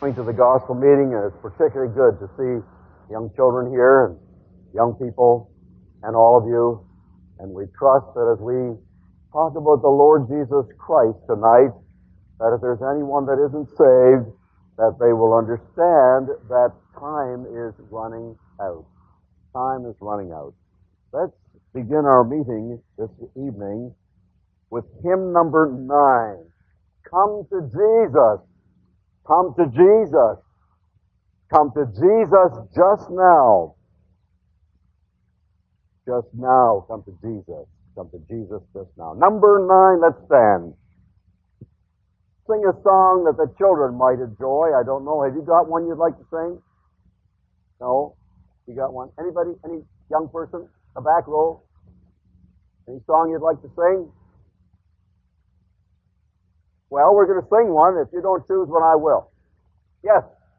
Coming to the gospel meeting, and it's particularly good to see young children here and young people and all of you. And we trust that as we talk about the Lord Jesus Christ tonight, that if there's anyone that isn't saved, that they will understand that time is running out. Time is running out. Let's begin our meeting this evening with hymn number 9. Come to Jesus. Come to Jesus. Come to Jesus just now. Just now, come to Jesus. Come to Jesus just now. Number 9, let's stand. Sing a song that the children might enjoy. I don't know. Have you got one you'd like to sing? No? You got one? Anybody? Any young person? The back row? Any song you'd like to sing? Well, we're going to sing one. If you don't choose one, I will. Yes.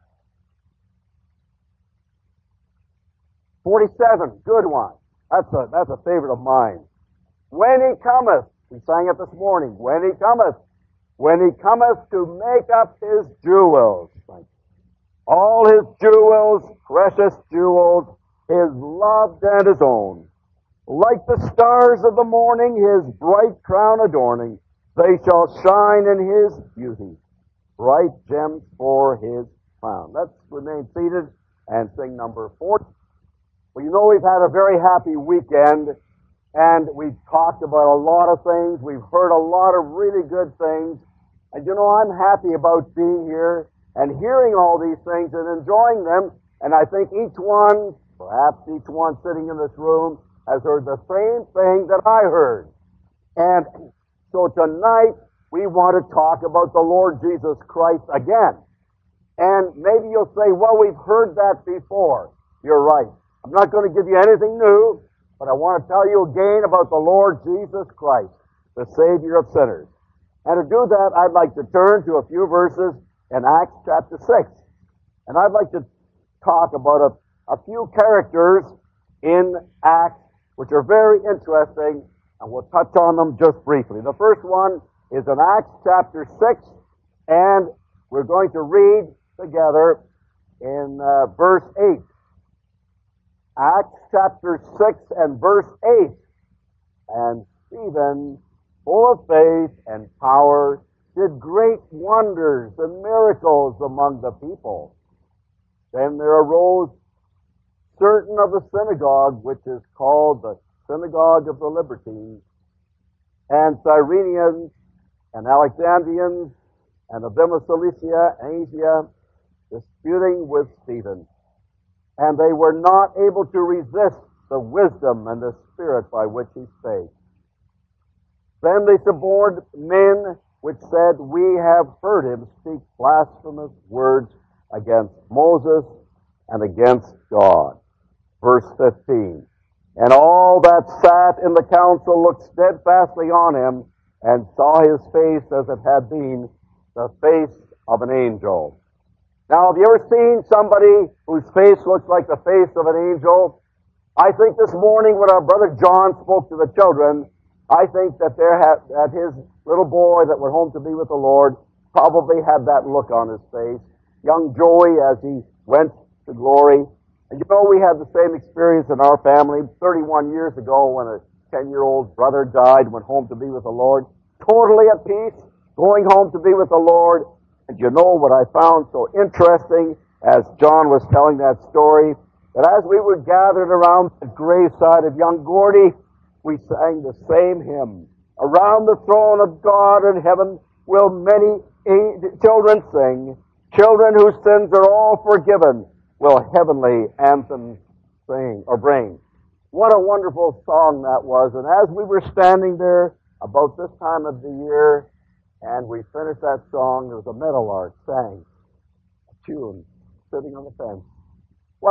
47. Good one. That's a favorite of mine. When he cometh. We sang it this morning. When he cometh. When he cometh to make up his jewels. All his jewels, precious jewels, his loved and his own. Like the stars of the morning, his bright crown adorning, they shall shine in his beauty, bright gems for his crown. Let's remain seated and sing number 4. Well, you know we've had a very happy weekend, and we've talked about a lot of things. We've heard a lot of really good things. And you know, I'm happy about being here and hearing all these things and enjoying them. And I think each one, perhaps each one sitting in this room, has heard the same thing that I heard. And so tonight, we want to talk about the Lord Jesus Christ again. And maybe you'll say, well, we've heard that before. You're right. I'm not going to give you anything new, but I want to tell you again about the Lord Jesus Christ, the Savior of sinners. And to do that, I'd like to turn to a few verses in Acts chapter 6. And I'd like to talk about a few characters in Acts which are very interesting, and we'll touch on them just briefly. The first one is in Acts chapter 6, and we're going to read together in verse 8. Acts chapter 6 and verse 8. And Stephen, full of faith and power, did great wonders and miracles among the people. Then there arose certain of the synagogue, which is called the Synagogue of the Libertines, and Cyrenians, and Alexandrians, and of them of Cilicia and Asia, disputing with Stephen. And they were not able to resist the wisdom and the spirit by which he spake. Then they suborned men which said, We have heard him speak blasphemous words against Moses and against God. Verse 15. And all that sat in the council looked steadfastly on him and saw his face as it had been the face of an angel. Now, have you ever seen somebody whose face looks like the face of an angel? I think this morning when our brother John spoke to the children, I think that that his little boy that went home to be with the Lord probably had that look on his face. Young Joey as he went to glory. And you know, we had the same experience in our family 31 years ago when a 10-year-old brother died, went home to be with the Lord. Totally at peace, going home to be with the Lord. And you know what I found so interesting as John was telling that story, that as we were gathered around the graveside of young Gordy, we sang the same hymn. Around the throne of God in heaven will many children sing. Children whose sins are all forgiven will heavenly anthems sing or bring. What a wonderful song that was. And as we were standing there about this time of the year, and we finished that song, there was a meadowlark sang a tune sitting on the fence. What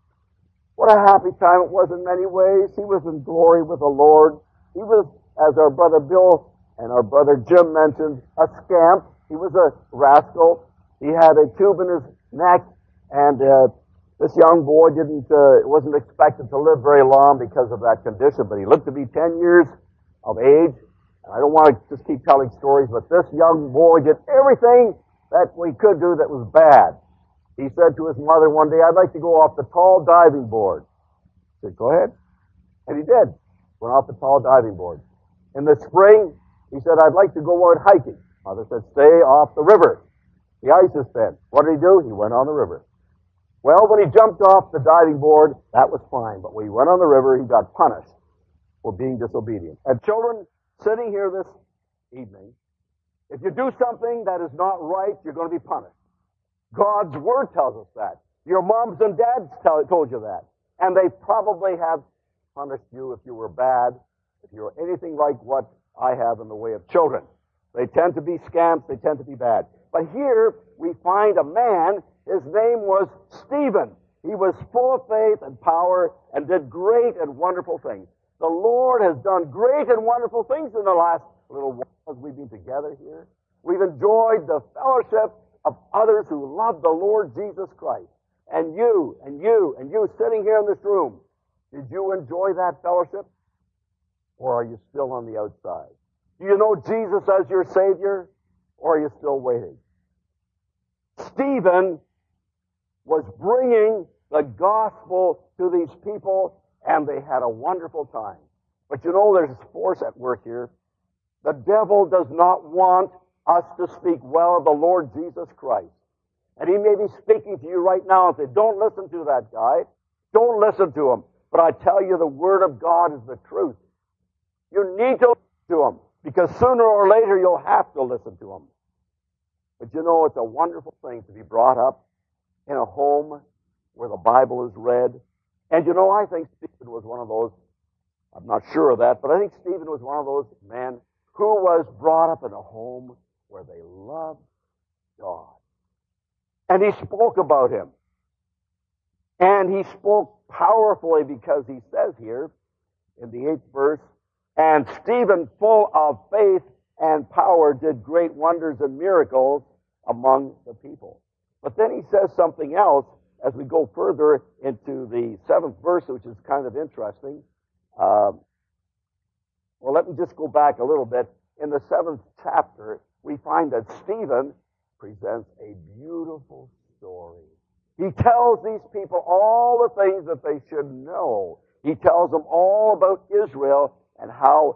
a happy time it was in many ways. He was in glory with the Lord. He was, as our brother Bill and our brother Jim mentioned, a scamp. He was a rascal. He had a tube in his neck, and this young boy wasn't expected to live very long because of that condition, but he lived to be 10 years of age. And I don't want to just keep telling stories, but this young boy did everything that we could do that was bad. He said to his mother one day, I'd like to go off the tall diving board. She said, go ahead. And he did. Went off the tall diving board. In the spring, he said, I'd like to go out hiking. Mother said, stay off the river. The ice is thin. What did he do? He went on the river. Well, when he jumped off the diving board, that was fine. But when he went on the river, he got punished for being disobedient. And children sitting here this evening, if you do something that is not right, you're going to be punished. God's Word tells us that. Your moms and dads told you that. And they probably have punished you if you were bad, if you were anything like what I have in the way of children. They tend to be scamps, they tend to be bad. But here we find a man, his name was Stephen. He was full of faith and power and did great and wonderful things. The Lord has done great and wonderful things in the last little while as we've been together here. We've enjoyed the fellowship of others who love the Lord Jesus Christ. And you sitting here in this room, did you enjoy that fellowship? Or are you still on the outside? Do you know Jesus as your Savior? Or are you still waiting? Stephen was bringing the gospel to these people, and they had a wonderful time. But you know, there's a force at work here. The devil does not want us to speak well of the Lord Jesus Christ. And he may be speaking to you right now and say, don't listen to that guy. Don't listen to him. But I tell you, the Word of God is the truth. You need to listen to him, because sooner or later you'll have to listen to him. But you know, it's a wonderful thing to be brought up in a home where the Bible is read. And you know, I think Stephen was one of those, I'm not sure of that, but I think Stephen was one of those men who was brought up in a home where they loved God. And he spoke about him. And he spoke powerfully, because he says here in the 8th verse, and Stephen, full of faith and power, did great wonders and miracles among the people. But then he says something else as we go further into the 7th verse, which is kind of interesting. Well, let me just go back a little bit. In the 7th chapter, we find that Stephen presents a beautiful story. He tells these people all the things that they should know. He tells them all about Israel and how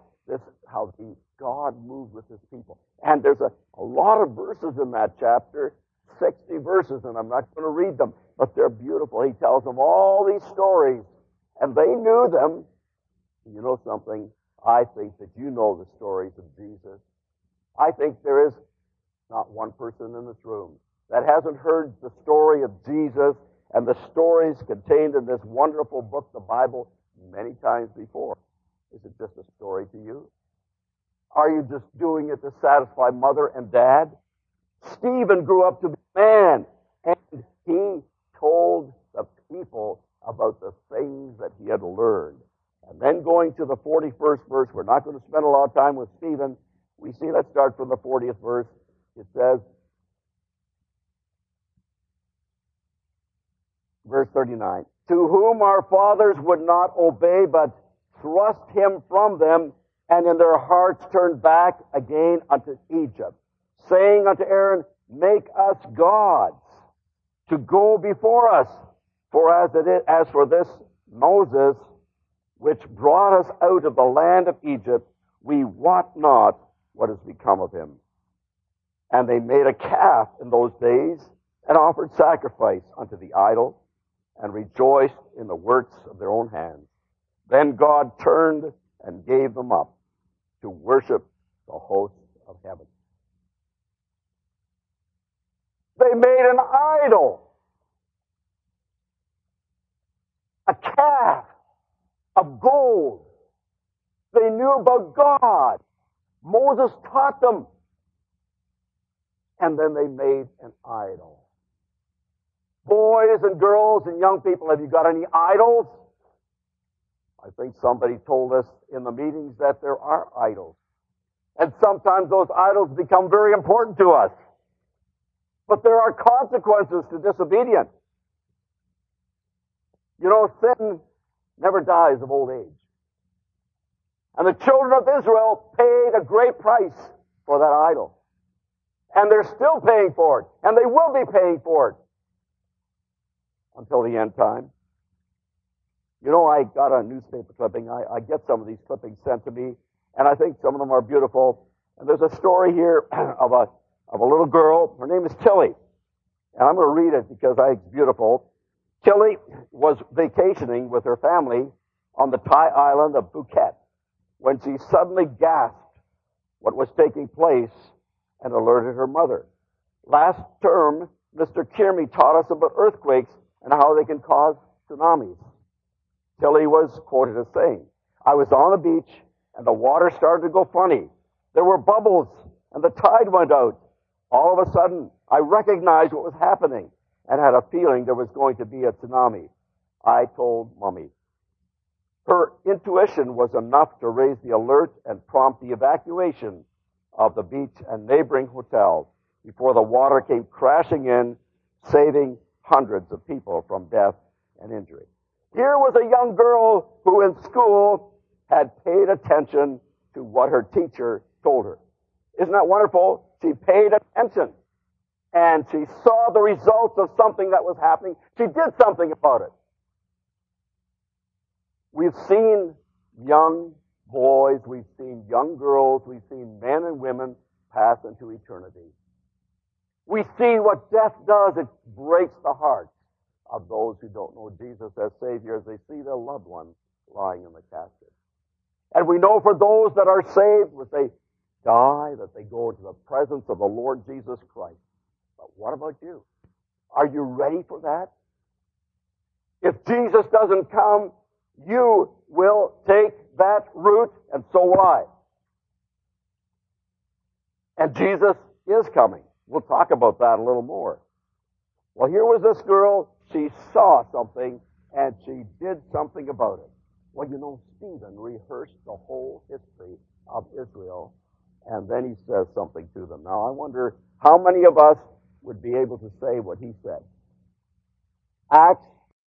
God moved with his people. And there's a lot of verses in that chapter, 60 verses, and I'm not going to read them, but they're beautiful. He tells them all these stories, and they knew them. You know something? I think that you know the stories of Jesus. I think there is not one person in this room that hasn't heard the story of Jesus and the stories contained in this wonderful book, the Bible, many times before. Is it just a story to you? Are you just doing it to satisfy mother and dad? Stephen grew up to be a man, and he told the people about the things that he had learned. And then going to the 41st verse, we're not going to spend a lot of time with Stephen. We see, let's start from the 40th verse. It says, verse 39, to whom our fathers would not obey, but thrust him from them, and in their hearts turned back again unto Egypt, saying unto Aaron, make us gods to go before us. For as for this Moses, which brought us out of the land of Egypt, we wot not what has become of him. And they made a calf in those days, and offered sacrifice unto the idol, and rejoiced in the works of their own hands. Then God turned and gave them up to worship the hosts of heaven. They made an idol, a calf of gold. They knew about God. Moses taught them. And then they made an idol. Boys and girls and young people, have you got any idols? I think somebody told us in the meetings that there are idols. And sometimes those idols become very important to us. But there are consequences to disobedience. You know, sin never dies of old age. And the children of Israel paid a great price for that idol. And they're still paying for it. And they will be paying for it until the end time. You know, I got a newspaper clipping. I get some of these clippings sent to me, and I think some of them are beautiful. And there's a story here of a little girl. Her name is Tilly. And I'm going to read it because I think it's beautiful. Tilly was vacationing with her family on the Thai island of Phuket when she suddenly gasped what was taking place and alerted her mother. Last term, Mr. Kirmy taught us about earthquakes and how they can cause tsunamis. Tilly was quoted as saying, "I was on the beach and the water started to go funny. There were bubbles and the tide went out. All of a sudden, I recognized what was happening and had a feeling there was going to be a tsunami. I told Mommy." Her intuition was enough to raise the alert and prompt the evacuation of the beach and neighboring hotels before the water came crashing in, saving hundreds of people from death and injury. Here was a young girl who in school had paid attention to what her teacher told her. Isn't that wonderful? She paid attention. And she saw the results of something that was happening. She did something about it. We've seen young boys, we've seen young girls, we've seen men and women pass into eternity. We see what death does. It breaks the hearts of those who don't know Jesus as Savior as they see their loved one lying in the casket. And we know for those that are saved, when they die, that they go into the presence of the Lord Jesus Christ. But what about you? Are you ready for that? If Jesus doesn't come, you will take that route, and so will I. And Jesus is coming. We'll talk about that a little more. Well, here was this girl. She saw something, and she did something about it. Well, you know, Stephen rehearsed the whole history of Israel, and then he says something to them. Now, I wonder how many of us would be able to say what he said. Acts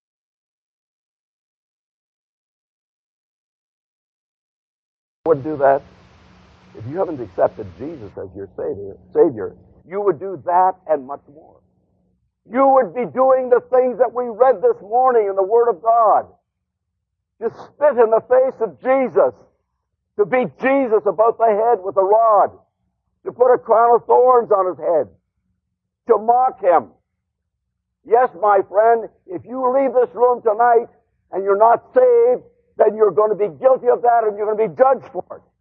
would do that. If you haven't accepted Jesus as your Savior, you would do that and much more. You would be doing the things that we read this morning in the Word of God. To spit in the face of Jesus. To beat Jesus about the head with a rod. To put a crown of thorns on his head. To mock him. Yes, my friend, if you leave this room tonight and you're not saved, then you're going to be guilty of that and you're going to be judged for it.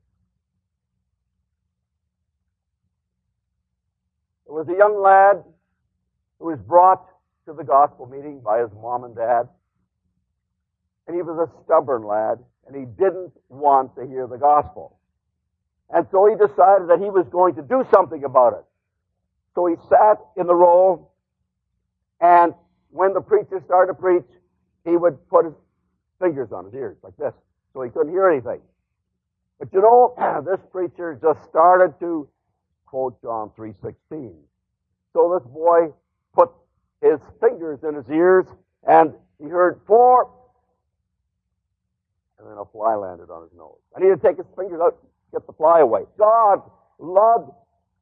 There was a young lad who was brought to the gospel meeting by his mom and dad. And he was a stubborn lad, and he didn't want to hear the gospel. And so he decided that he was going to do something about it. So he sat in the row, and when the preacher started to preach, he would put his fingers on his ears like this, so he couldn't hear anything. But you know, this preacher just started to quote John 3:16. So this boy put his fingers in his ears, and he heard 4, and then a fly landed on his nose. I need to take his fingers out, get the fly away. God loved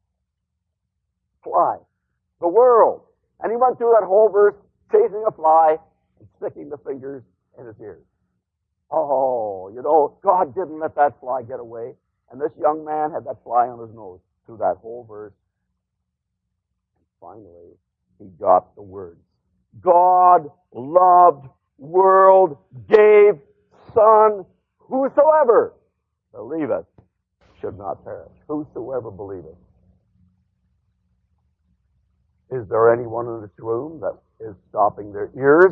fly, the world. And he went through that whole verse, chasing a fly and sticking the fingers in his ears. Oh, you know, God didn't let that fly get away. And this young man had that fly on his nose through that whole verse. And finally, he got the words. God loved world, gave Son, whosoever believeth should not perish. Whosoever believeth. Is there anyone in this room that is stopping their ears?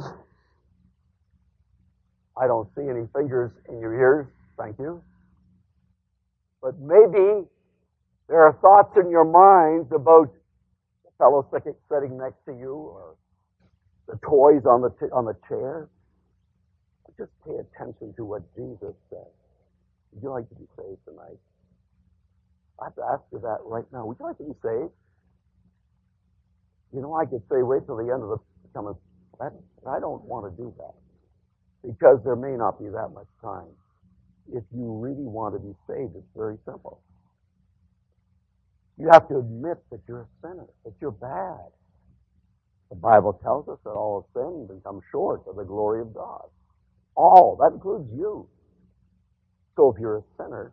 I don't see any fingers in your ears, thank you. But maybe there are thoughts in your minds about the fellow sitting next to you or the toys on the chair. Just pay attention to what Jesus said. Would you like to be saved tonight? I have to ask you that right now. Would you like to be saved? You know, I could say wait till the end of the coming. I don't want to do that because there may not be that much time. If you really want to be saved, it's very simple. You have to admit that you're a sinner, that you're bad. The Bible tells us that all have sinned and come short of the glory of God. All. That includes you. So if you're a sinner,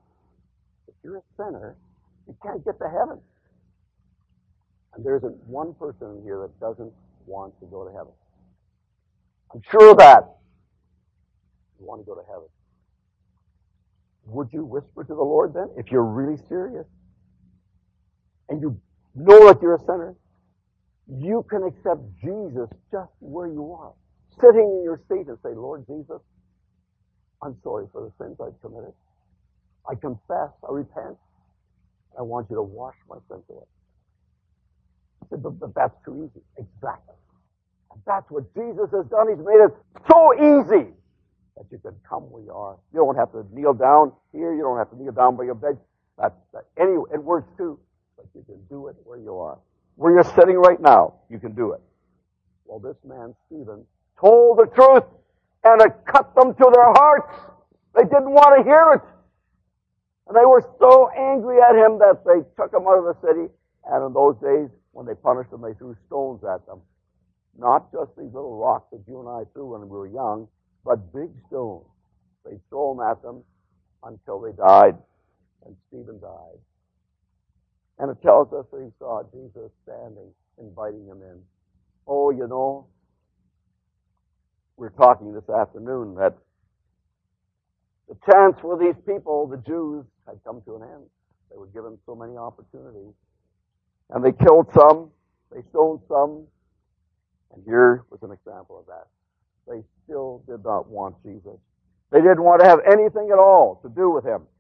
you can't get to heaven. And there isn't one person in here that doesn't want to go to heaven. I'm sure of that. You want to go to heaven. Would you whisper to the Lord then, if you're really serious, and you know that you're a sinner, you can accept Jesus just where you are, sitting in your seat and say, Lord Jesus, I'm sorry for the sins I've committed. I confess, I repent. I want you to wash my sins away. I said, but that's too easy. Exactly. And that's what Jesus has done. He's made it so easy that you can come where you are. You don't have to kneel down here. You don't have to kneel down by your bed. Anyway, it works too. But you can do it where you are. Where you're sitting right now, you can do it. Well, this man, Stephen, told the truth, and it cut them to their hearts. They didn't want to hear it. And they were so angry at him that they took him out of the city. And in those days, when they punished them, they threw stones at them. Not just these little rocks that you and I threw when we were young, but big stones. They threw them at them until they died. And Stephen died. And it tells us that he saw Jesus standing, inviting him in. Oh, you know, we're talking this afternoon that the chance for these people, the Jews, had come to an end. They were given so many opportunities. And they killed some, they stoned some, and here was an example of that. They still did not want Jesus. They didn't want to have anything at all to do with him.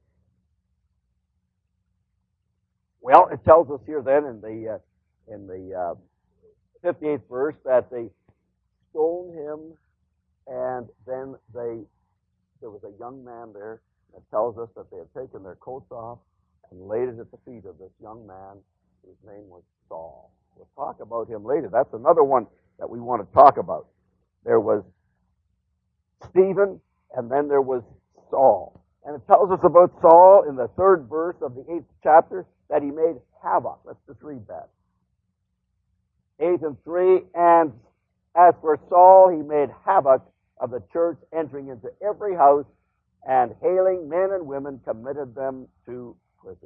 Well, it tells us here then in the 58th verse that they stoned him, and then there was a young man there that tells us that they had taken their coats off and laid it at the feet of this young man whose name was Saul. We'll talk about him later. That's another one that we want to talk about. There was Stephen, and then there was Saul. And it tells us about Saul in the 3rd verse of the 8th chapter that he made havoc. Let's just read that. 8:3, and as for Saul, he made havoc of the church, entering into every house, and hailing men and women, committed them to prison.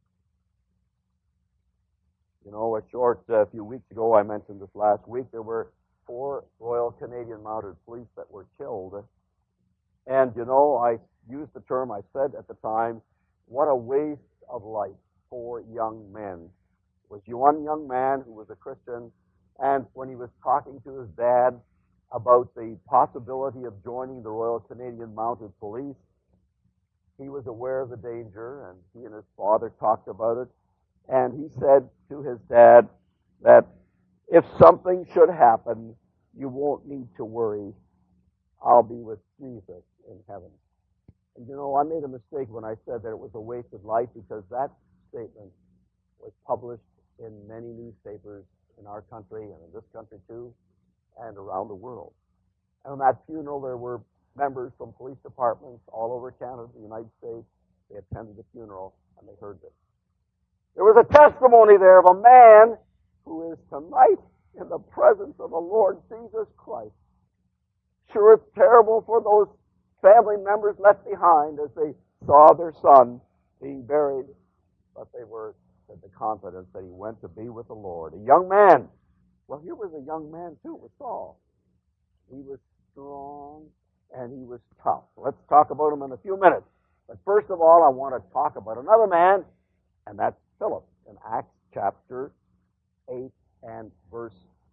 You know, a short few weeks ago, I mentioned this last week, there were 4 Royal Canadian Mounted Police that were killed. And, you know, I used the term, I said at the time, what a waste of life for young men. It was one young man who was a Christian, and when he was talking to his dad about the possibility of joining the Royal Canadian Mounted Police, he was aware of the danger, and he and his father talked about it. And he said to his dad that if something should happen, you won't need to worry. I'll be with Jesus in heaven. And you know, I made a mistake when I said that it was a wasted life, because that statement was published in many newspapers in our country and in this country too, and around the world. And on that funeral, there were members from police departments all over Canada, the United States. They attended the funeral and they heard this. There was a testimony there of a man who is tonight in the presence of the Lord Jesus Christ. Sure, it's terrible for those family members left behind as they saw their son being buried, but they were in the confidence that he went to be with the Lord. A young man. Well, here was a young man too with Saul. He was strong and he was tough. Let's talk about him in a few minutes. But first of all, I want to talk about another man, and that's Philip in Acts chapter 8 and verse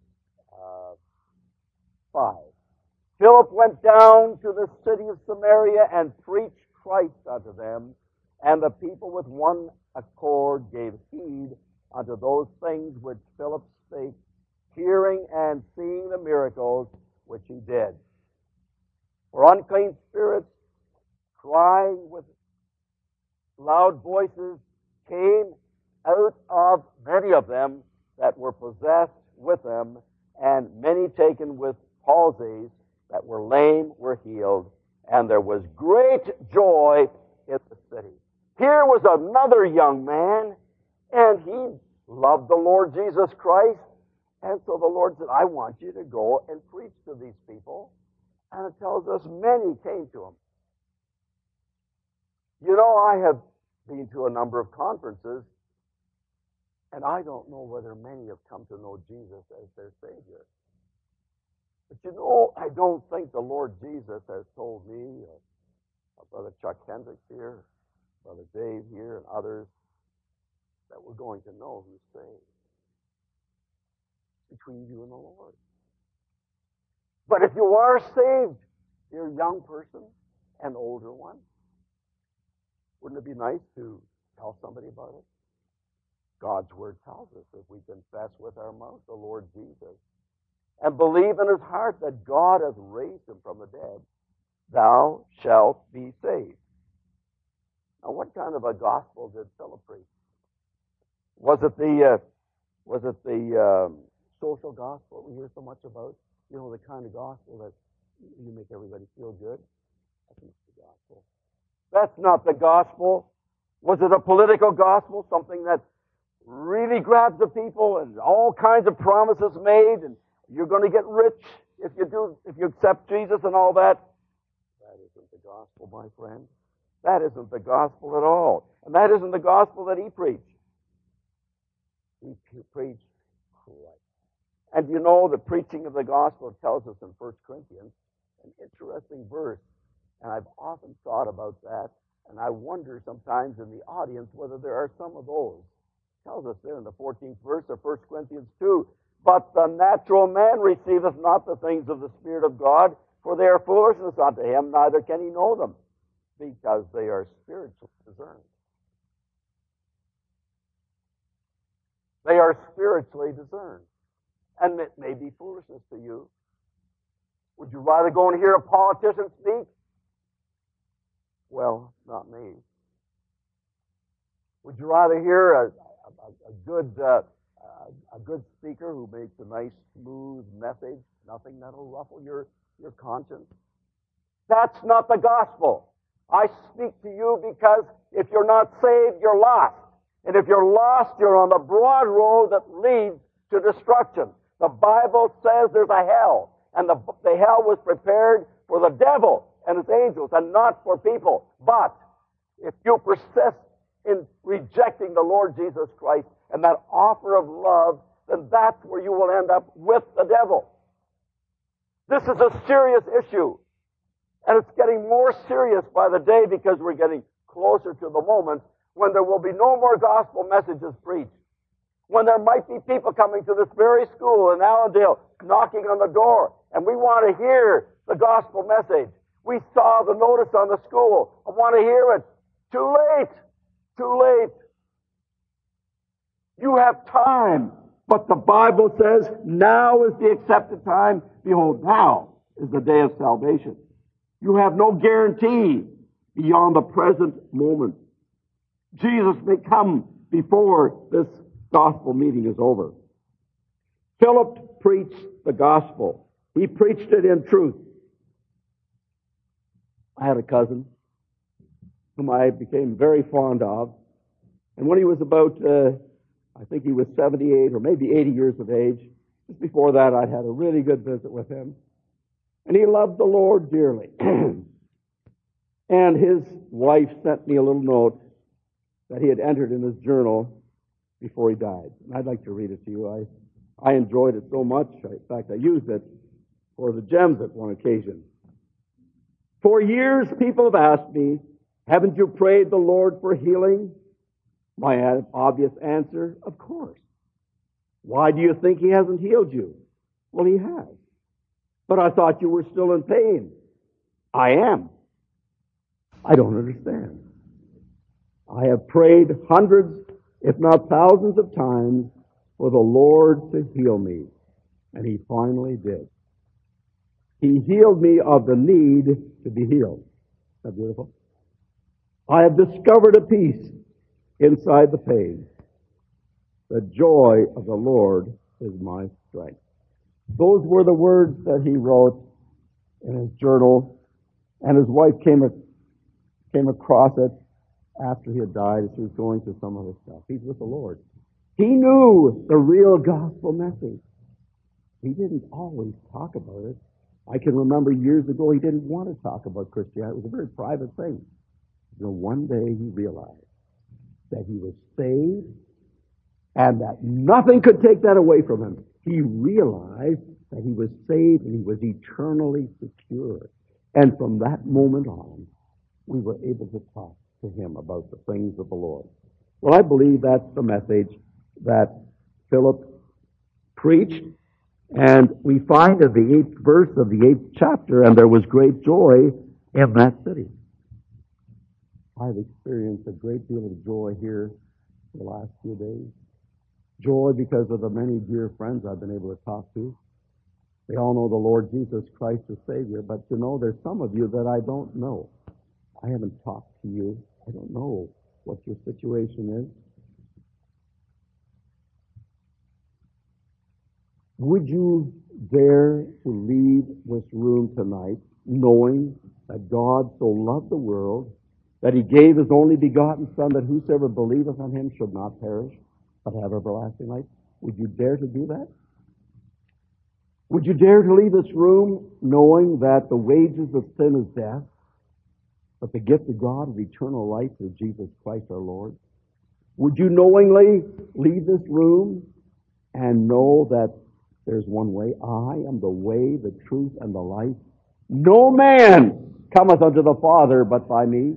5. Philip went down to the city of Samaria and preached Christ unto them, and the people with one accord gave heed unto those things which Philip spake, hearing and seeing the miracles which he did. For unclean spirits, crying with loud voices, came out of many of them that were possessed with them, and many taken with palsies that were lame were healed, and there was great joy in the city. Here was another young man, And he loved the Lord Jesus Christ. And so the Lord said, I want you to go and preach to these people. And it tells us many came to him. You know, I have been to a number of conferences, and I don't know whether many have come to know Jesus as their Savior. But you know, I don't think the Lord Jesus has told me, or Brother Chuck Hendricks here, Brother Dave here, and others, that we're going to know who's saved. Between you and the Lord. But if you are saved, you're a young person, an older one, wouldn't it be nice to tell somebody about it? God's Word tells us if we confess with our mouth the Lord Jesus and believe in his heart that God has raised him from the dead, thou shalt be saved. Now, what kind of a gospel did Philip preach? Was it the social gospel we hear so much about? You know, the kind of gospel that you make everybody feel good? That's not the gospel. That's not the gospel. Was it a political gospel? Something that really grabs the people and all kinds of promises made and you're going to get rich if you accept Jesus and all that? That isn't the gospel, my friend. That isn't the gospel at all. And that isn't the gospel that he preached. He preached Christ. And you know, the preaching of the gospel tells us in 1 Corinthians, an interesting verse. And I've often thought about that. And I wonder sometimes in the audience whether there are some of those. It tells us there in the 14th verse of 1 Corinthians 2, but the natural man receiveth not the things of the Spirit of God, for they are foolishness unto him, neither can he know them, because they are spiritually discerned. They are spiritually discerned. And it may be foolishness to you. Would you rather go and hear a politician speak? Well, not me. Would you rather hear a good speaker who makes a nice, smooth message, nothing that'll ruffle your conscience? That's not the gospel. I speak to you because if you're not saved, you're lost. And if you're lost, you're on the broad road that leads to destruction. The Bible says there's a hell, and the hell was prepared for the devil and his angels, and not for people. But if you persist in rejecting the Lord Jesus Christ and that offer of love, then that's where you will end up with the devil. This is a serious issue, and it's getting more serious by the day because we're getting closer to the moment when there will be no more gospel messages preached. When there might be people coming to this very school in Allendale knocking on the door, and we want to hear the gospel message. We saw the notice on the school. I want to hear it. Too late. Too late. You have time. But the Bible says, now is the accepted time. Behold, now is the day of salvation. You have no guarantee beyond the present moment. Jesus may come before this gospel meeting is over. Philip preached the gospel. He preached it in truth. I had a cousin whom I became very fond of. And when he was about, I think he was 78 or maybe 80 years of age, just before that I'd had a really good visit with him. And he loved the Lord dearly. And his wife sent me a little note that he had entered in his journal before he died. And I'd like to read it to you. I enjoyed it so much. In fact, I used it for the gems at one occasion. For years, people have asked me, haven't you prayed the Lord for healing? My obvious answer, of course. Why do you think he hasn't healed you? Well, he has. But I thought you were still in pain. I am. I don't understand. I have prayed hundreds, if not thousands of times for the Lord to heal me. And he finally did. He healed me of the need to be healed. Isn't that beautiful? I have discovered a peace inside the pain. The joy of the Lord is my strength. Those were the words that he wrote in his journal, and his wife came across it after he had died, as he was going through some other stuff. He's with the Lord. He knew the real gospel message. He didn't always talk about it. I can remember years ago he didn't want to talk about Christianity. It was a very private thing. One day he realized that he was saved and that nothing could take that away from him. He realized that he was saved and he was eternally secure. And from that moment on, we were able to talk to him about the things of the Lord. Well, I believe that's the message that Philip preached. And we find in the 8th verse of the 8th chapter, and there was great joy in that city. I've experienced a great deal of joy here the last few days. Joy because of the many dear friends I've been able to talk to. They all know the Lord Jesus Christ as Savior, but there's some of you that I don't know. I haven't talked to you. I don't know what your situation is. Would you dare to leave this room tonight knowing that God so loved the world that he gave his only begotten Son, that whosoever believeth on him should not perish, but have everlasting life? Would you dare to do that? Would you dare to leave this room knowing that the wages of sin is death, but the gift of God is eternal life through Jesus Christ our Lord? Would you knowingly leave this room and know that there's one way? I am the way, the truth, and the life. No man cometh unto the Father but by me.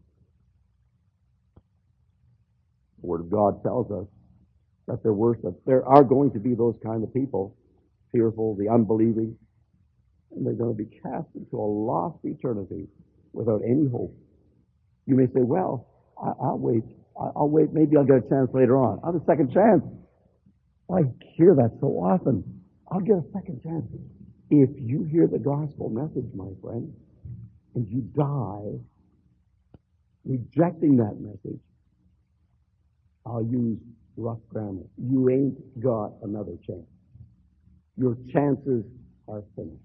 The Word of God tells us that there are going to be those kind of people, fearful, the unbelieving, and they're going to be cast into a lost eternity without any hope. You may say, well, I'll wait. I'll wait. Maybe I'll get a chance later on. I'll have a second chance. I hear that so often. I'll get a second chance. If you hear the gospel message, my friend, and you die rejecting that message, I'll use rough grammar. You ain't got another chance. Your chances are finished.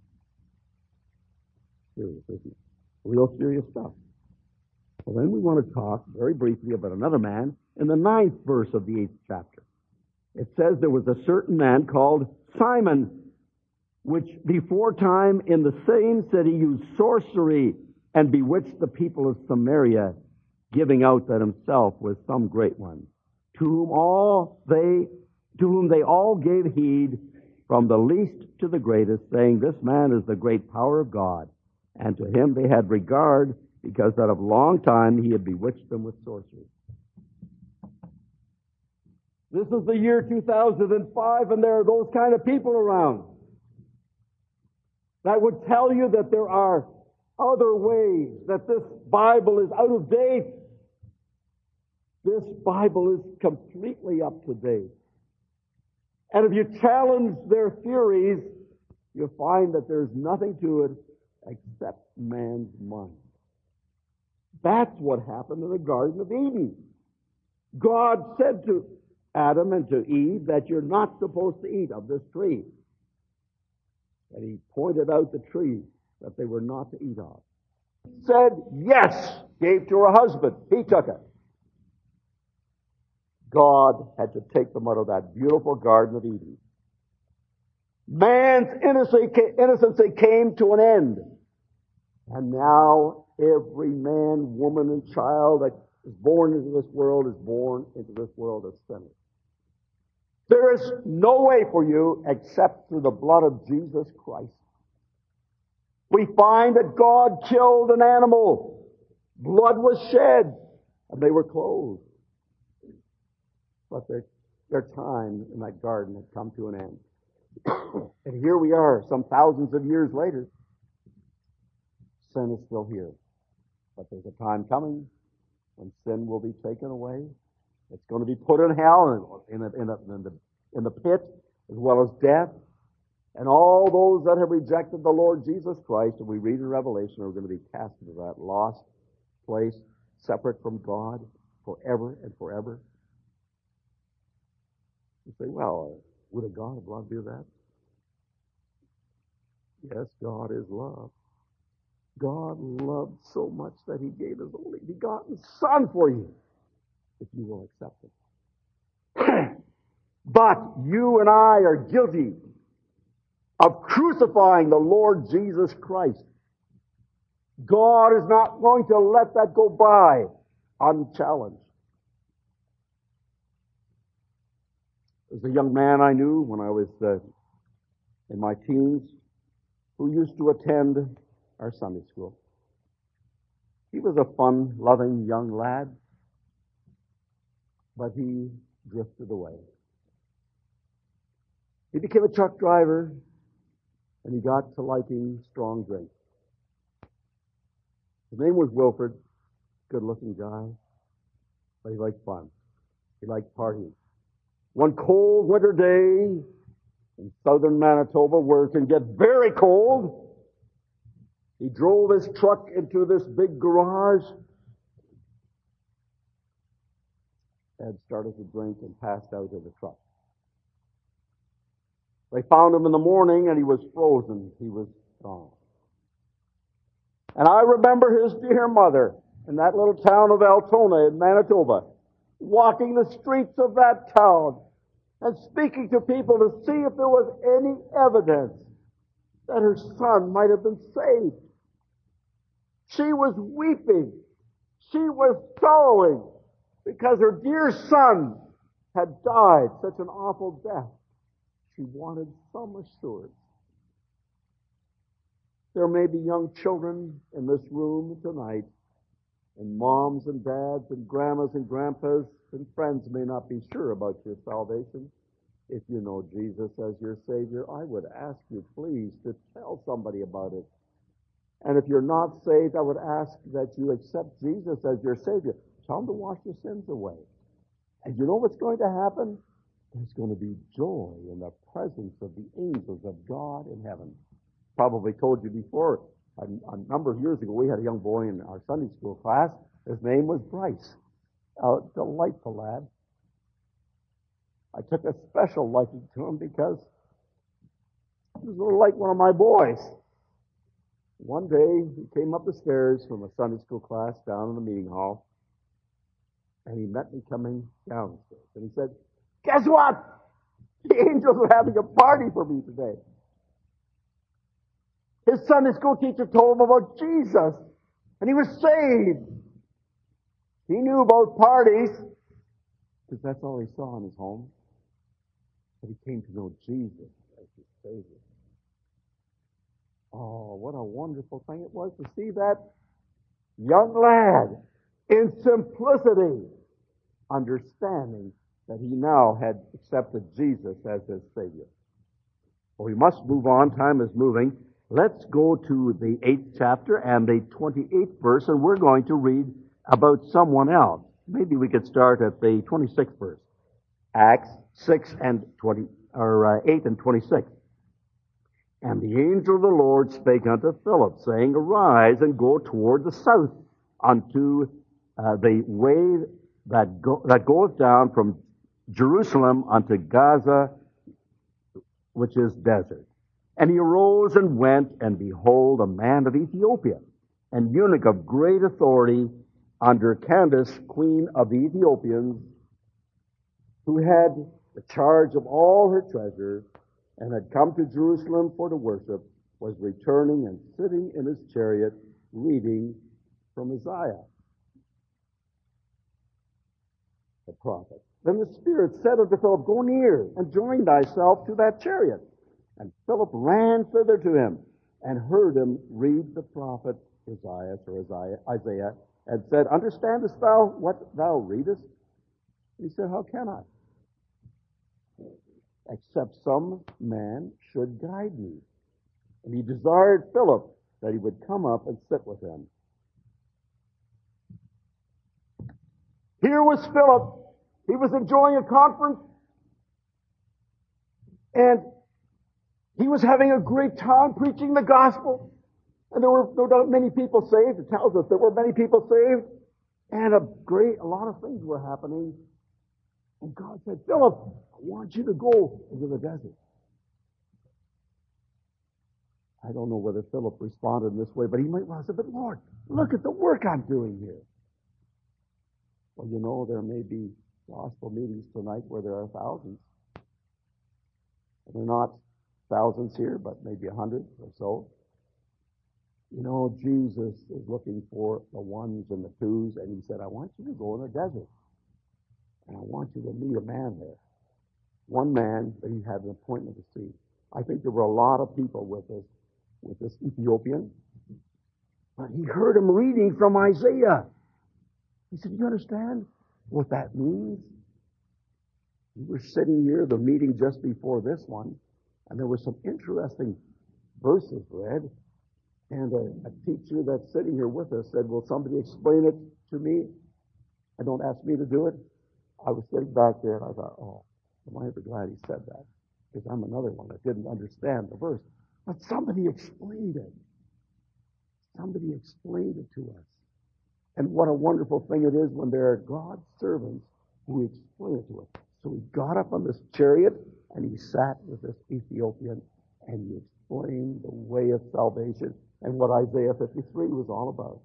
Serious, isn't it? Real serious stuff. Well, then we want to talk very briefly about another man in the 9th verse of the 8th chapter. It says there was a certain man called Simon, which before time in the same city used sorcery and bewitched the people of Samaria, giving out that himself was some great one, to whom they all gave heed, from the least to the greatest, saying, this man is the great power of God. And to him they had regard, because that of long time he had bewitched them with sorcery. This is the year 2005, and there are those kind of people around that would tell you that there are other ways, that this Bible is out of date. This Bible is completely up to date. And if you challenge their theories, you'll find that there's nothing to it except man's mind. That's what happened in the Garden of Eden. God said to Adam and to Eve that you're not supposed to eat of this tree. And he pointed out the tree that they were not to eat of. Said yes, gave to her husband. He took it. God had to take them out of that beautiful Garden of Eden. Man's innocency came to an end. And now every man, woman, and child that is born into this world is born into this world as sinners. There is no way for you except through the blood of Jesus Christ. We find that God killed an animal. Blood was shed, and they were clothed. But their time in that garden had come to an end. And here we are, some thousands of years later. Sin is still here. But there's a time coming when sin will be taken away. It's going to be put in hell, in the pit, as well as death. And all those that have rejected the Lord Jesus Christ, and we read in Revelation, are going to be cast into that lost place, separate from God forever and forever. You say, well, would a God of love do that? Yes, God is love. God loved so much that he gave his only begotten Son for you, if you will accept it. But you and I are guilty of crucifying the Lord Jesus Christ. God is not going to let that go by unchallenged. There's a young man I knew when I was in my teens who used to attend our Sunday school. He was a fun-loving young lad, but he drifted away. He became a truck driver, and he got to liking strong drink. His name was Wilford, good-looking guy, but he liked fun. He liked partying. One cold winter day in southern Manitoba, where it can get very cold, he drove his truck into this big garage and started to drink and passed out of the truck. They found him in the morning and he was frozen. He was gone. And I remember his dear mother in that little town of Altona in Manitoba, walking the streets of that town and speaking to people to see if there was any evidence that her son might have been saved. She was weeping. She was sorrowing because her dear son had died such an awful death. She wanted some assurance. There may be young children in this room tonight, and moms and dads and grandmas and grandpas and friends may not be sure about your salvation. If you know Jesus as your Savior, I would ask you, please, to tell somebody about it. And if you're not saved, I would ask that you accept Jesus as your Savior. Tell him to wash your sins away. And you know what's going to happen? There's going to be joy in the presence of the angels of God in heaven. Probably told you before, a number of years ago, we had a young boy in our Sunday school class. His name was Bryce. A delightful lad. I took a special liking to him because he was a little like one of my boys. One day, he came up the stairs from a Sunday school class down in the meeting hall, and he met me coming down the stairs. And he said, "Guess what? The angels are having a party for me today." His Sunday school teacher told him about Jesus, and he was saved. He knew about parties, because that's all he saw in his home. But he came to know Jesus as his Savior. Oh, what a wonderful thing it was to see that young lad in simplicity, understanding that he now had accepted Jesus as his Savior. Well, we must move on. Time is moving. Let's go to the 8th chapter and the 28th verse, and we're going to read about someone else. Maybe we could start at the 26th verse. Acts 6 and 20, or 8 and 26. And the angel of the Lord spake unto Philip, saying, Arise and go toward the south unto the way that goeth down from Jerusalem unto Gaza, which is desert. And he arose and went, and behold, a man of Ethiopia, an eunuch of great authority under Candace, queen of the Ethiopians, who had the charge of all her treasure, and had come to Jerusalem for to worship, was returning and sitting in his chariot, reading from Isaiah, the prophet. Then the Spirit said unto Philip, Go near, and join thyself to that chariot. And Philip ran thither to him, and heard him read the prophet Isaiah, and said, Understandest thou what thou readest? He said, How can I? Except some man should guide me. And he desired Philip that he would come up and sit with him. Here was Philip. He was enjoying a conference, and he was having a great time preaching the gospel. And there were no doubt many people saved. It tells us there were many people saved, and a lot of things were happening. And God said, Philip, I want you to go into the desert. I don't know whether Philip responded in this way, but he might well have said, but Lord, look at the work I'm doing here. Well, you know, there may be gospel meetings tonight where there are thousands. And they're not thousands here, but maybe 100 or so. You know, Jesus is looking for the ones and the twos, and he said, I want you to go in the desert. And I want you to meet a man there. One man that he had an appointment to see. I think there were a lot of people with this Ethiopian. But he heard him reading from Isaiah. He said, you understand what that means? We were sitting here, the meeting just before this one, and there were some interesting verses read. And a teacher that's sitting here with us said, will somebody explain it to me? And don't ask me to do it. I was sitting back there and I thought, oh, am I ever glad he said that? Because I'm another one that didn't understand the verse. But somebody explained it. Somebody explained it to us. And what a wonderful thing it is when there are God's servants who explain it to us. So he got up on this chariot and he sat with this Ethiopian and he explained the way of salvation and what Isaiah 53 was all about.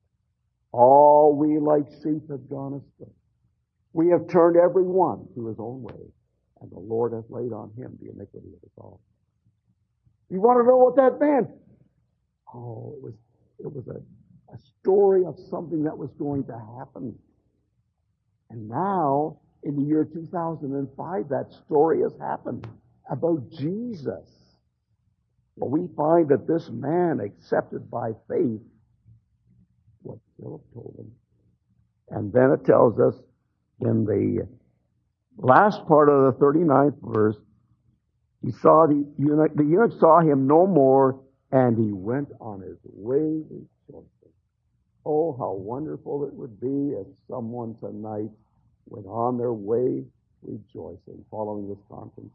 All we like sheep have gone astray. We have turned every one to his own way, and the Lord has laid on him the iniquity of us all. You want to know what that meant? Oh, it was a story of something that was going to happen. And now, in the year 2005, that story has happened about Jesus. Well, we find that this man accepted by faith what Philip told him. And then it tells us in the last part of the 39th verse, he saw the eunuch saw him no more, and he went on his way rejoicing. Oh, how wonderful it would be if someone tonight went on their way rejoicing, following this conference,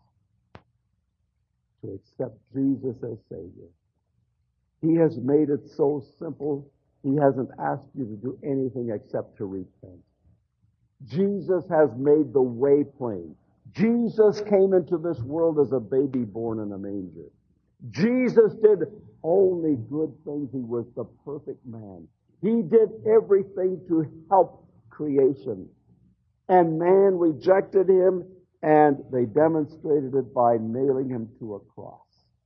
to accept Jesus as Savior. He has made it so simple. He hasn't asked you to do anything except to repent. Jesus has made the way plain. Jesus came into this world as a baby born in a manger. Jesus did only good things. He was the perfect man. He did everything to help creation. And man rejected him, and they demonstrated it by nailing him to a cross.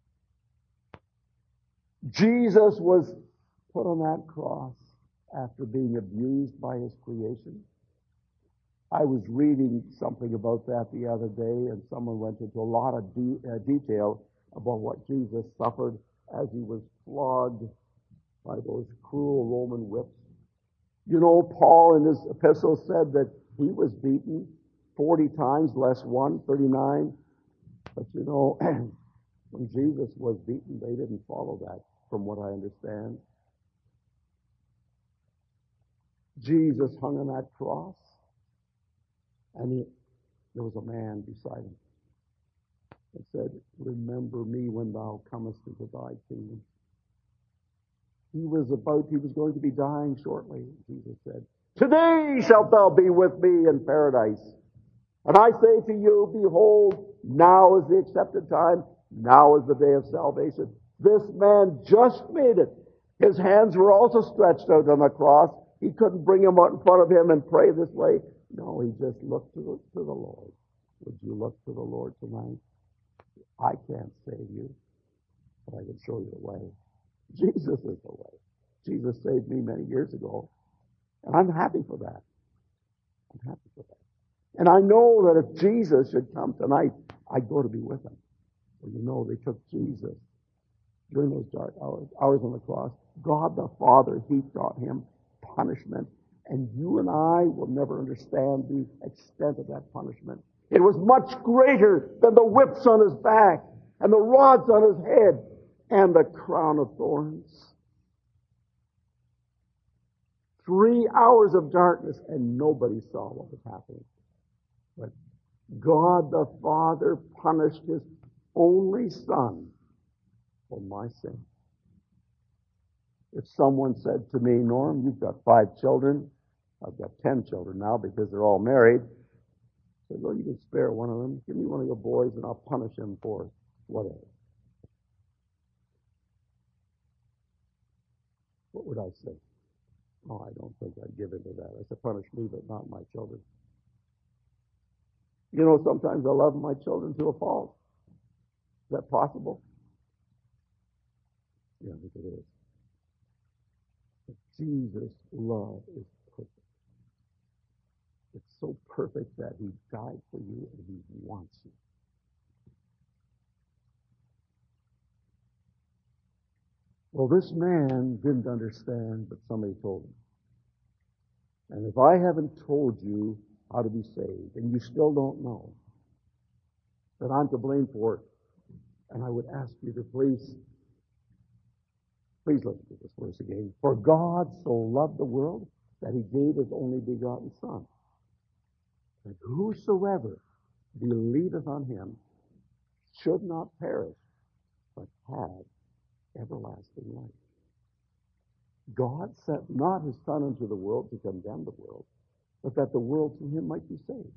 Jesus was put on that cross after being abused by his creation. I was reading something about that the other day, and someone went into a lot of detail about what Jesus suffered as he was flogged by those cruel Roman whips. You know, Paul in his epistle said that he was beaten 40 times less 1, 39. But you know, when Jesus was beaten, they didn't follow that, from what I understand. Jesus hung on that cross, and there was a man beside him that said, remember me when thou comest into thy kingdom. He was going to be dying shortly. Jesus said, today shalt thou be with me in paradise. And I say to you, behold, now is the accepted time. Now is the day of salvation. This man just made it. His hands were also stretched out on the cross. He couldn't bring him out in front of him and pray this way. No, he just looked to the Lord. Would you look to the Lord tonight? I can't save you, but I can show you the way. Jesus is the way. Jesus saved me many years ago, and I'm happy for that. I'm happy for that. And I know that if Jesus should come tonight, I'd go to be with him. Well, you know, they took Jesus during those dark hours on the cross. God the Father heaped on him punishment, and you and I will never understand the extent of that punishment. It was much greater than the whips on his back, and the rods on his head, and the crown of thorns. 3 hours of darkness, and nobody saw what was happening. But God the Father punished his only Son for my sin. If someone said to me, Norm, you've got 5 children. I've got 10 children now because they're all married. I said, well, you can spare one of them. Give me one of your boys and I'll punish him for whatever. what would I say? Oh, I don't think I'd give in to that. I said, punish me, but not my children. You know, sometimes I love my children to a fault. Is that possible? Yeah, I think it is. But Jesus' love is perfect. It's so perfect that he died for you and he wants you. Well, this man didn't understand, but somebody told him. And if I haven't told you how to be saved, and you still don't know, then I'm to blame for it. And I would ask you to please listen to this verse again. For God so loved the world that he gave his only begotten Son, that whosoever believeth on him should not perish, but have everlasting life. God sent not his Son into the world to condemn the world, but that the world through him might be saved.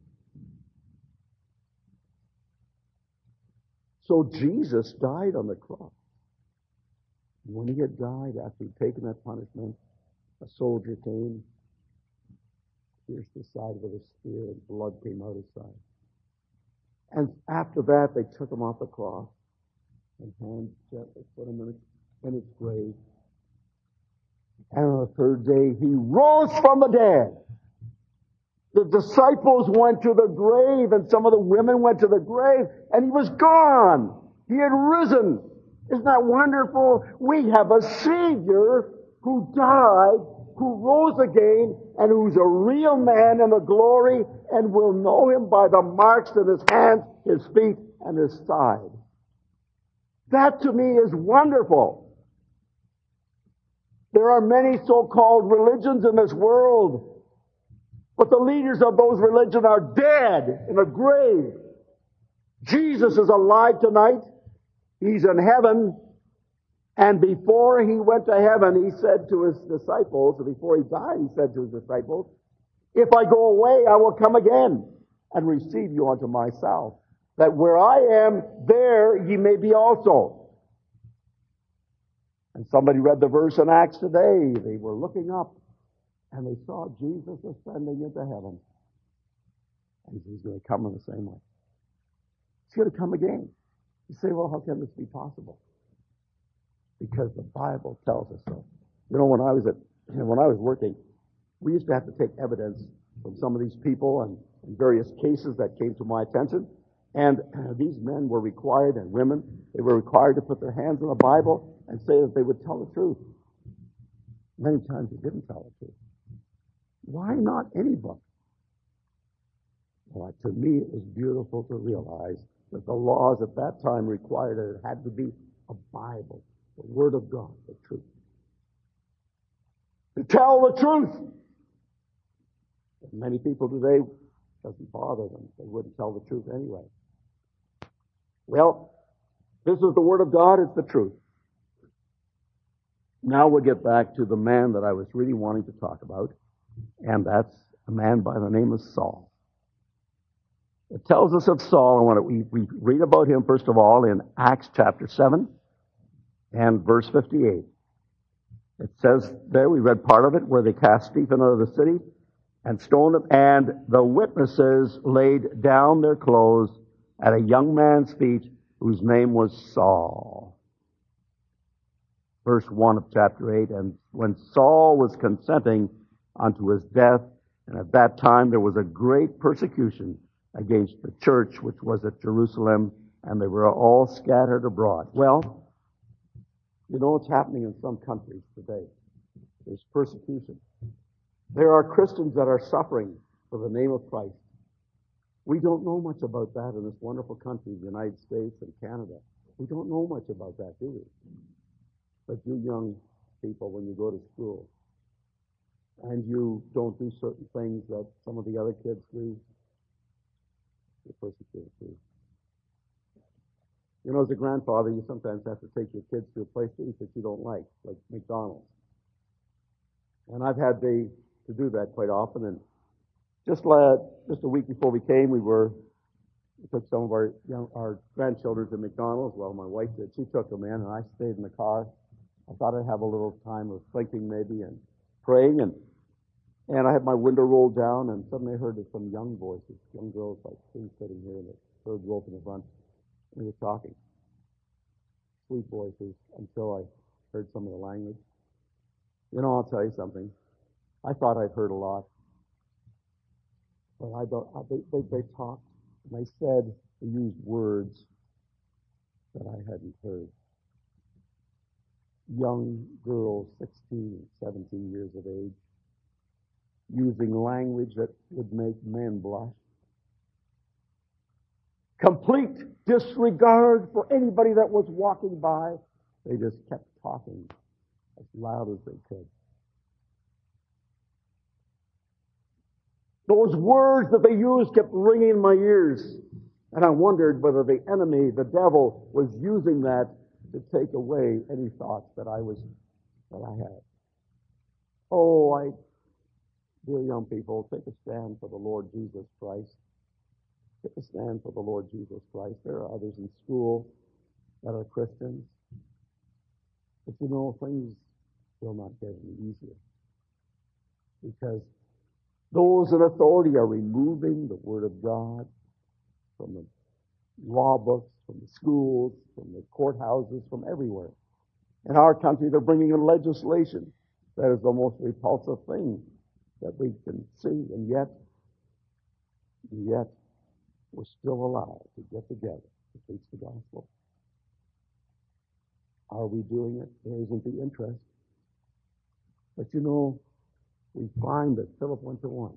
So Jesus died on the cross. When he had died, after he'd taken that punishment, a soldier came, pierced his side with a spear, and blood came out his side. And after that, they took him off the cross and gently put him in its grave. And on the third day, he rose from the dead. The disciples went to the grave, and some of the women went to the grave, and he was gone. He had risen. Isn't that wonderful? We have a Savior who died, who rose again, and who's a real man in the glory, and we'll know him by the marks in his hands, his feet, and his side. That to me is wonderful. There are many so-called religions in this world, but the leaders of those religions are dead in a grave. Jesus is alive tonight. He's in heaven. And before he went to heaven, he said to his disciples, before he died, he said to his disciples, if I go away, I will come again and receive you unto myself, that where I am, there ye may be also. And somebody read the verse in Acts today. They were looking up, and they saw Jesus ascending into heaven. And he's going to come in the same way. He's going to come again. You say, well, how can this be possible? Because the Bible tells us so. You know, when I was working, we used to have to take evidence from some of these people and various cases that came to my attention. And these men were required, and women, they were required to put their hands on the Bible and say that they would tell the truth. Many times they didn't tell the truth. Why not any book? Well, to me, it was beautiful to realize that the laws at that time required that it had to be a Bible, the Word of God, the truth. To tell the truth. But many people today, it doesn't bother them. They wouldn't tell the truth anyway. Well, this is the Word of God. It's the truth. Now we'll get back to the man that I was really wanting to talk about, and that's a man by the name of Saul. It tells us of Saul. We read about him, first of all, in Acts chapter 7 and verse 58. It says there, we read part of it, where they cast Stephen out of the city and stoned him, and the witnesses laid down their clothes at a young man's feet whose name was Saul. Verse 1 of chapter 8, and when Saul was consenting unto his death, and at that time there was a great persecution against the church which was at Jerusalem, and they were all scattered abroad. Well, you know what's happening in some countries today? There's persecution. There are Christians that are suffering for the name of Christ. We don't know much about that in this wonderful country, the United States and Canada. We don't know much about that, do we? But you young people, when you go to school, and you don't do certain things that some of the other kids do, you're persecuted too. You know, as a grandfather, you sometimes have to take your kids to a place to eat that you don't like McDonald's. And I've had to do that quite often. And just a week before we came, we took some of our grandchildren to McDonald's. Well, my wife did. She took them in, and I stayed in the car. I thought I'd have a little time of thinking maybe and praying, and I had my window rolled down, and suddenly I heard some young voices, young girls like two sitting here in the third row from the front, and they were talking. Sweet voices until I heard some of the language. You know, I'll tell you something. I thought I'd heard a lot, but I don't. They talked, and they said, they used words that I hadn't heard. Young girls, 16 and 17 years of age, using language that would make men blush. Complete disregard for anybody that was walking by. They just kept talking as loud as they could. Those words that they used kept ringing in my ears. And I wondered whether the enemy, the devil, was using that to take away any thoughts that I had. Oh, dear young people, take a stand for the Lord Jesus Christ. Take a stand for the Lord Jesus Christ. There are others in school that are Christians. But you know, things will not get any easier. Because those in authority are removing the Word of God from the law books, from the schools, from the courthouses, from everywhere. In our country, they're bringing in legislation that is the most repulsive thing that we can see, and yet we're still allowed to get together to preach the gospel. Are we doing it? There isn't the interest. But you know, we find that Philip went to one.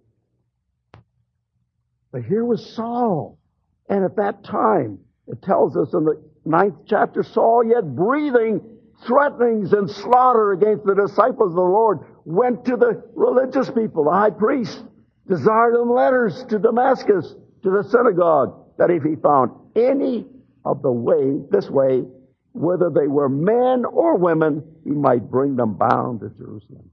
But here was Saul. And at that time, it tells us in the 9th chapter, Saul, yet breathing threatenings and slaughter against the disciples of the Lord, went to the religious people, the high priest, desired them letters to Damascus, to the synagogue, that if he found any of the way, this way, whether they were men or women, he might bring them bound to Jerusalem.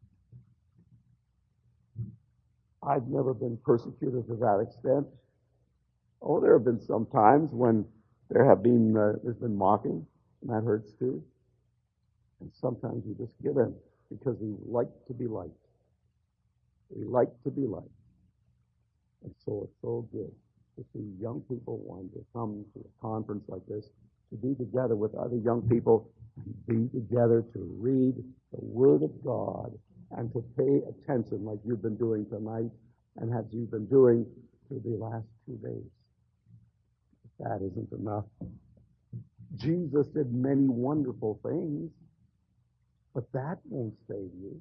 I've never been persecuted to that extent. Oh, there have been some times when there's been mocking, and that hurts too. And sometimes we just give in because we like to be liked. We like to be liked. And so it's so good to see young people wanting to come to a conference like this, to be together with other young people, and be together to read the Word of God and to pay attention like you've been doing tonight and as you've been doing for the last 2 days. That isn't enough. Jesus did many wonderful things, but that won't save you.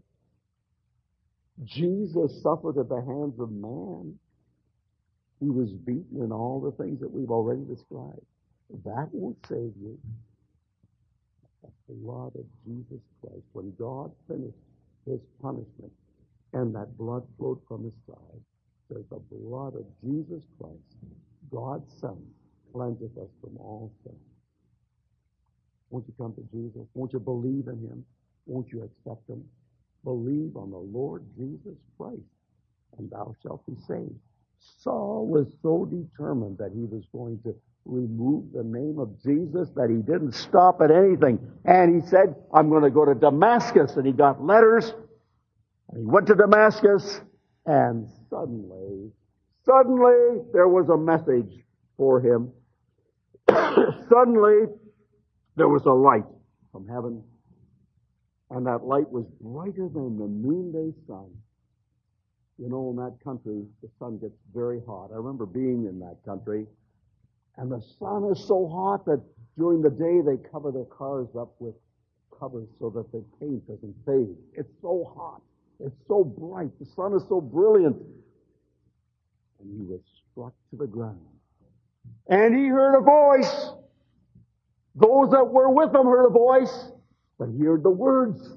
Jesus suffered at the hands of man. He was beaten in all the things that we've already described. That won't save you. The blood of Jesus Christ. When God finished his punishment and that blood flowed from his side, says the blood of Jesus Christ, God's Son, cleanseth us from all sin. Won't you come to Jesus? Won't you believe in him? Won't you accept him? Believe on the Lord Jesus Christ, and thou shalt be saved. Saul was so determined that he was going to remove the name of Jesus that he didn't stop at anything. And he said, I'm going to go to Damascus. And he got letters. And he went to Damascus. And suddenly, there was a message for him. Suddenly, there was a light from heaven. And that light was brighter than the noonday sun. You know, in that country, the sun gets very hot. I remember being in that country. And the sun is so hot that during the day they cover their cars up with covers so that the paint doesn't fade. It's so hot. It's so bright. The sun is so brilliant. And he was struck to the ground. And he heard a voice. Those that were with him heard a voice, but he heard the words,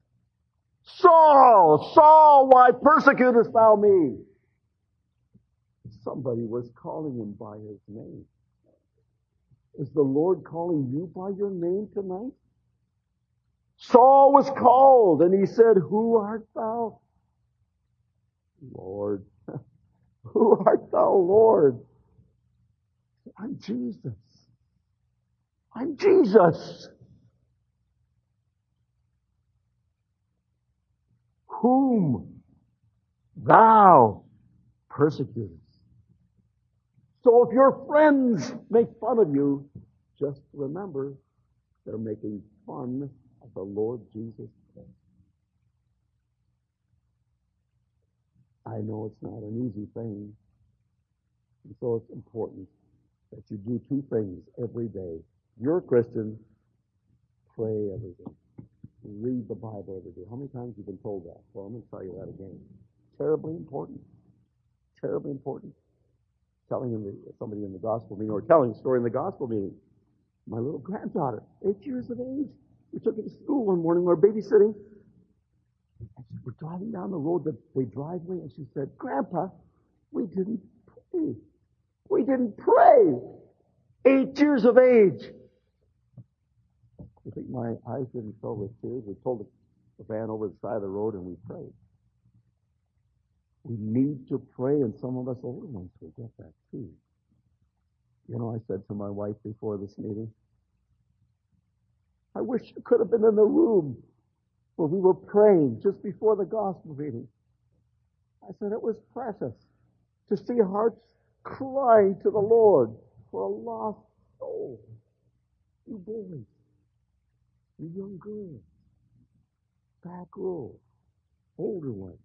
Saul, Saul, why persecutest thou me? Somebody was calling him by his name. Is the Lord calling you by your name tonight? Saul was called, and he said, Who art thou? Lord. Who art thou, Lord? I'm Jesus. I'm Jesus. whom thou persecutest. So if your friends make fun of you, just remember they're making fun of the Lord Jesus Christ. I know it's not an easy thing, and so it's important that you do two things every day. You're a Christian, pray every day. Read the Bible every day. How many times have you been told that? Well, I'm going to tell you that again. Terribly important. Terribly important. Telling somebody in the gospel meeting, or telling a story in the gospel meeting. My little granddaughter, 8 years of age, we took her to school one morning. We were babysitting. And we're driving down the road, the driveway, and she said, Grandpa, we didn't pray. We didn't pray. 8 years of age. I think my eyes didn't fill with tears. We pulled the van over the side of the road and we prayed. We need to pray, and some of us older ones will get that too. You know, I said to my wife before this meeting, I wish you could have been in the room where we were praying just before the gospel meeting. I said it was precious to see hearts crying to the Lord for a lost soul. You boys, you young girls, back row, older ones.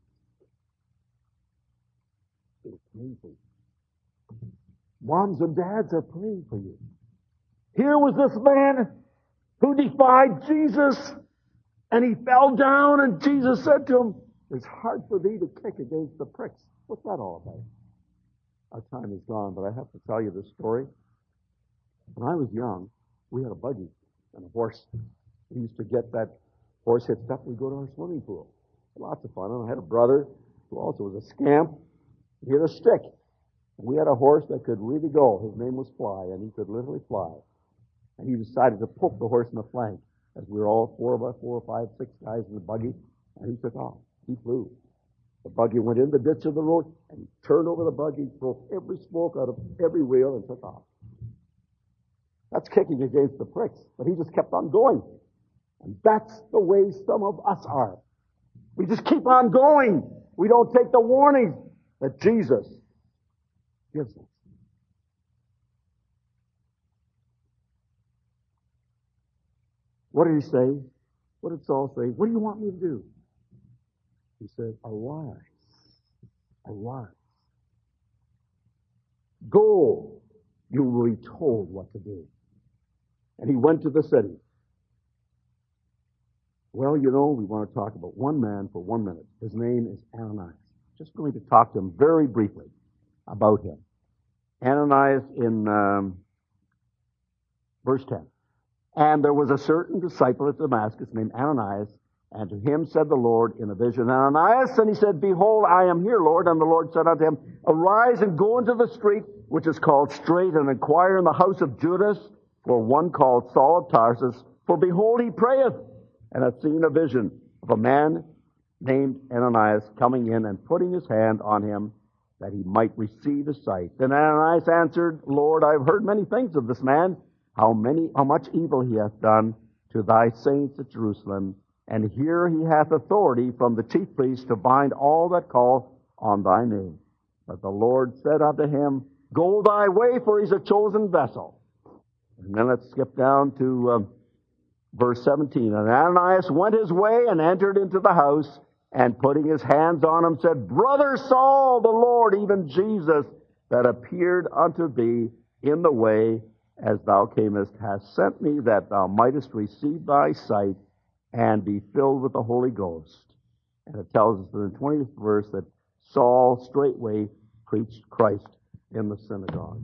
They're praying for you. Moms and dads are praying for you. Here was this man who defied Jesus, and he fell down, and Jesus said to him, it's hard for thee to kick against the pricks. What's that all about? Our time is gone, but I have to tell you this story. When I was young, we had a buggy and a horse. We used to get that horse hitched up, we'd go to our swimming pool. Lots of fun. And I had a brother who also was a scamp. He had a stick. And we had a horse that could really go. His name was Fly, and he could literally fly. And he decided to poke the horse in the flank, as we were all 4 or 5, 6 guys in the buggy, and he took off. He flew. The buggy went in the ditch of the road, and he turned over the buggy, broke every spoke out of every wheel, and took off. That's kicking against the pricks, but he just kept on going. And that's the way some of us are. We just keep on going. We don't take the warnings that Jesus gives us. What did he say? What did Saul say? What do you want me to do? He said, arise. Arise. Go. You will be told what to do. And he went to the city. Well, you know, we want to talk about one man for 1 minute. His name is Ananias. Just going to talk to him very briefly about him. Ananias in verse 10. And there was a certain disciple at Damascus named Ananias, and to him said the Lord in a vision, Ananias, and he said, Behold, I am here, Lord. And the Lord said unto him, Arise and go into the street, which is called Straight, and inquire in the house of Judas for one called Saul of Tarsus. For behold, he prayeth, and hath seen a vision of a man named Ananias coming in and putting his hand on him, that he might receive his sight. Then Ananias answered, Lord, I have heard many things of this man, how much evil he hath done to thy saints at Jerusalem. And here he hath authority from the chief priests to bind all that call on thy name. But the Lord said unto him, Go thy way, for he's a chosen vessel. And then let's skip down to verse 17. And Ananias went his way and entered into the house, and putting his hands on him, said, Brother Saul, the Lord, even Jesus, that appeared unto thee in the way as thou camest, hath sent me that thou mightest receive thy sight and be filled with the Holy Ghost. And it tells us in the 20th verse that Saul straightway preached Christ in the synagogue.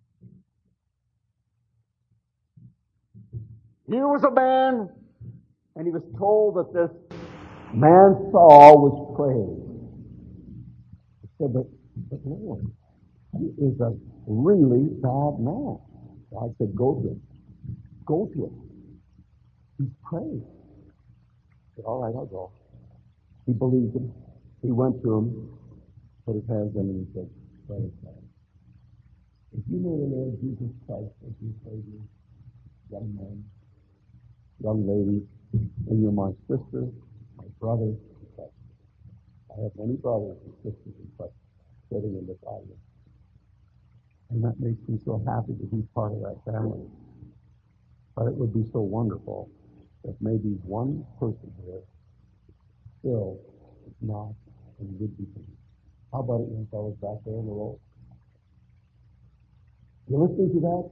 Here was a man, and he was told that this man Saul was praying. He said, but Lord, he is a really bad man. God said, go to him. Go to him. He's praying. He said, all right, I'll go. He believed him. He went to him, put his hands on him, and said, Brother Saul, if you know the Lord Jesus Christ as your Savior, young man, young lady, and you're my sister, my brother, I have many brothers and sisters in Christ sitting in this audience. And that makes me so happy to be part of that family. But it would be so wonderful if maybe one person here still is not in good behavior. How about it, young fellows back there in the row? You listening to that?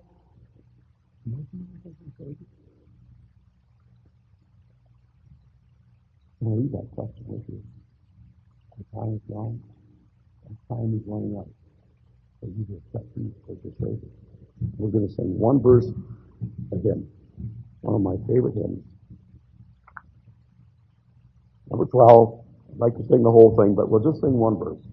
I'm going to leave that question with you. The time is gone. The time is running out. So you just accept Jesus as your Savior. We're going to sing one verse again. One of my favorite hymns. Number 12. I'd like to sing the whole thing, but we'll just sing one verse.